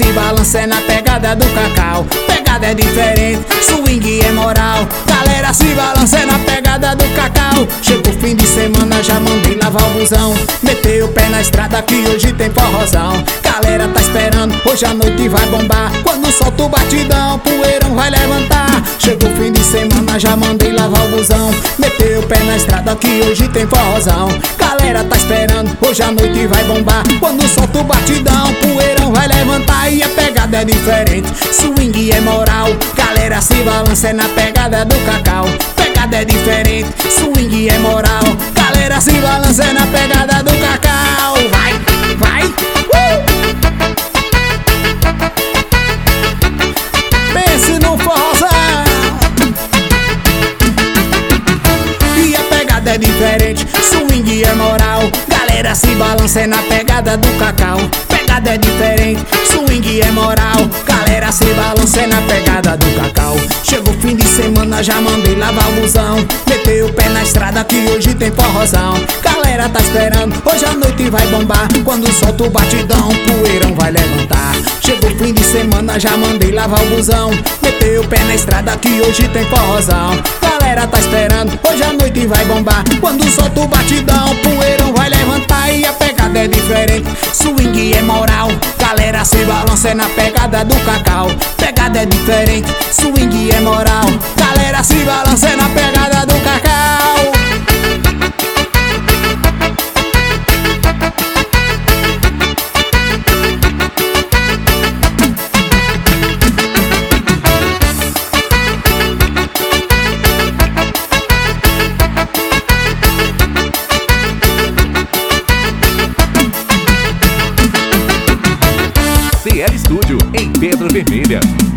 se balança é na pegada do cacau. Pegada é diferente, swing é moral. Galera se balança é na pegada do cacau. Chega o fim de semana, já mandei lavar o busão. Meteu o pé na estrada que hoje tem forrozão. Galera tá esperando, hoje a noite vai bombar. Quando solta o batidão, poeirão vai levantar. Chega o fim de semana, já mandei lavar o busão. Meteu o pé na estrada que hoje tem forrozão. Galera tá esperando, hoje a noite vai bombar. Quando solta o batidão, poeirão vai levantar. E a pegada é diferente, swing é moral. Galera se balança é na pegada do cacau. Pegada é diferente, swing é moral. Galera se balança é na pegada do cacau. Vai, vai, pense no forrozão. E a pegada é diferente, swing é moral. Galera se balança é na pegada do cacau. Pegada é diferente, swing é moral. Galera se balança é na pegada do cacau. Chega o fim de semana, já mandei lavar o busão. Meteu o pé na estrada que hoje tem forrozão. Galera tá esperando, hoje a noite vai bombar. Quando solta o batidão, poeirão vai levantar. Chega o fim de semana, já mandei lavar o busão. Meteu o pé na estrada que hoje tem forrozão. Galera tá esperando, hoje a noite vai bombar. Quando solta o batidão, poeirão vai levantar. E a pegada é diferente, swing é moral. Galera se balança é na pegada do cacau. Pegada é diferente, swing é moral. Galera se balança é na pegada do cacau. CL Studio, em Pedra Vermelha.